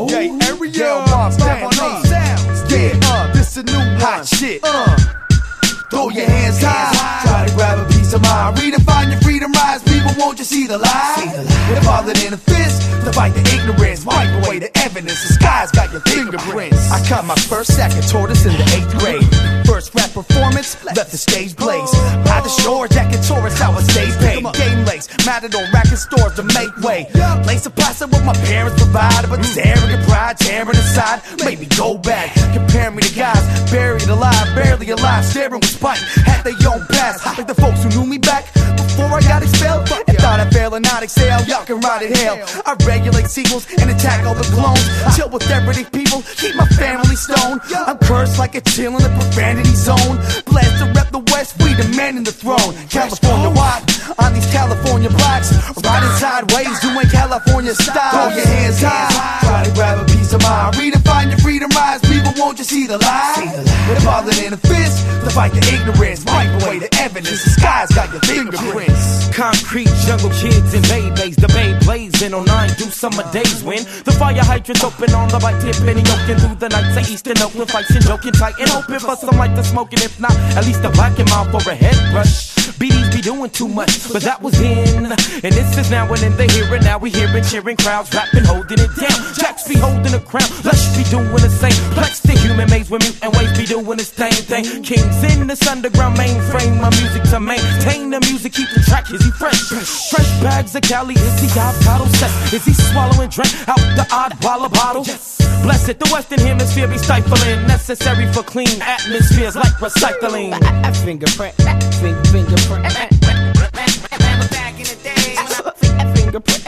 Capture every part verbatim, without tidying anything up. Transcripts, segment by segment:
Jay Ariel, Mom, stand up. Yeah, uh, this a new hot shit. Uh, throw your hands high. Try to grab a piece of mind. Redefine your freedom rise. People, won't you see the light? If other than a fist, to fight the ignorance, wipe away the evidence. The sky's got your fingerprints. I cut my first sack of tortoise in the eighth grade. First rap performance, left the stage blaze. By the shore, Jack and Taurus, I was stay paid. Game lace, matador, racket stores to make way. Lace a pasta what my parents provided, but this arrogant pride tearing aside made me go back. Compare me to guys buried alive, barely alive, staring with spite. Had their own past, like the folks who knew me back before I got expelled. And thought I'd fail and not excel, y'all can ride it hell. I regulate sequels and attack all the clones. Chill with everyday people, keep my family stoned. I'm cursed like a chill in the profanity zone. Blessed to rep the West, we demanding the throne. California wide, on these California blocks, riding sideways, doing California style. Throw your hands high, try to grab a piece of mind. Redefine your freedom rise, people, won't you see the light? If other than a fist, to fight the ignorance, wipe away the evidence. The sky's got your fingerprints. Concrete jungle kids and babies, the bay blazing on nine do summer days when the fire hydrants open on the right tip and yoking through the nights of Eastern Oakland, fights and joking tight and hoping for some light to smoking. If not, at least a black and mild for a head rush. B Ds be doing too much, but that was then. And this is now and then they hear it. Now we hearing cheering crowds, rapping, holding it down. Jacks be holding a crown, Lush be doing the same. Plex the human maze with mutant waves be doing the same thing. Kings in this underground mainframe, my music to maintain the music, keep the track. Is he fresh? Fresh bags of Cali, is he avocado set? Is he swallowing drink out the odd walla bottle? Bless it, the Western Hemisphere be stifling, necessary for clean atmospheres like recycling. Fingerprint, finger, fingerprint. Back in the days, fingerprint,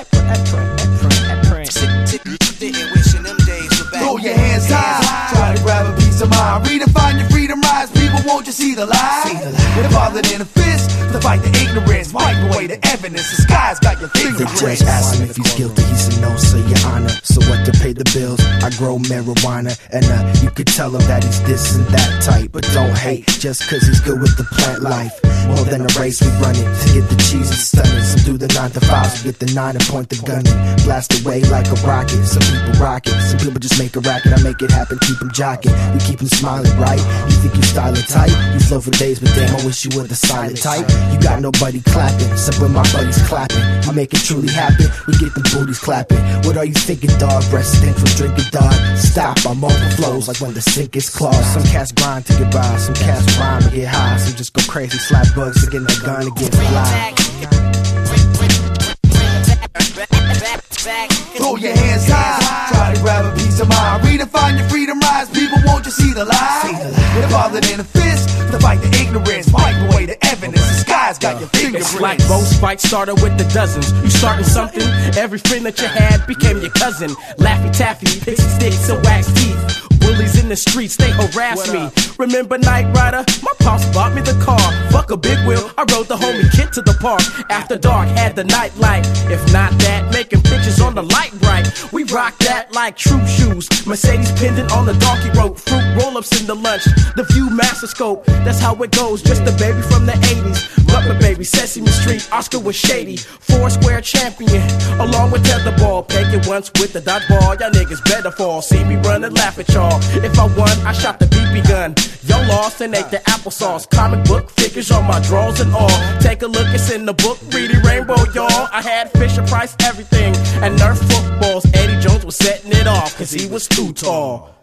didn't wishing them days were back. Throw your hands high, try to grab a piece of mind. Redefine your freedom rise, people, won't you see the light? If other than a fist, to fight the ignorance, wipe away the evidence. The sky's got your fingerprints. The judge asked him if he's guilty, he said no, so your honor. So what to pay the bills? I grow marijuana, and uh, you could tell him that he's this and that type. But don't hate, just cause he's good with the plant life. More than a race, we run it to get the cheese and stunning. Some do the nine to fives, we get the nine and point the gun in. Blast away like a rocket, some people rock it. Some people just make a racket, I make it happen, keep them jocking. We keep them smiling, right? You think you styling tight? You flow for days, but damn, I wish you were the silent type. You got nobody clapping, except when my buddies clapping. You make it truly happen, we get them booties clapping. What are you thinking, dog? Breath stink from drinking, dog. Stop, I'm overflows like when the sink is clogged. Some cats grind to get by, some cats rhyme to get high. Some just go crazy, slap bugs to get in the gun and get fly. Throw your hands high, try to grab a piece of mind. Redefine your freedom rise, people, won't you see the light? If other than a fist, to fight the ignorance, wipe away the evidence. The sky's got your fingerprints. It's like most fights started with the dozens. You starting something, every friend that you had became your cousin. Laffy Taffy, pixie sticks and wax teeth. Bullies in the streets, they harass me. Remember Night Rider? My pops bought me the car. Fuck a big wheel, I rode the homie kid to the park. After dark, had the night light. If not that, making pictures on the light bright. We rock that like true shoes. Mercedes pendant on the donkey rope. Fruit roll-ups in the lunch. The View Master Scope, that's how it goes. Just a baby from the eighties. Rubber baby, Sesame Street, Oscar was shady. Four square champion, along with tetherball. Peg it once with the dodgeball. Y'all niggas better fall. See me run and laugh at y'all. If I won, I shot the B B gun. Y'all lost and ate the applesauce. Comic book figures on my drawers and all. Take a look, it's in the book. Reading Rainbow, y'all. I had Fisher Price everything. And Nerf footballs. Eddie Jones was setting it off, cause he was too tall.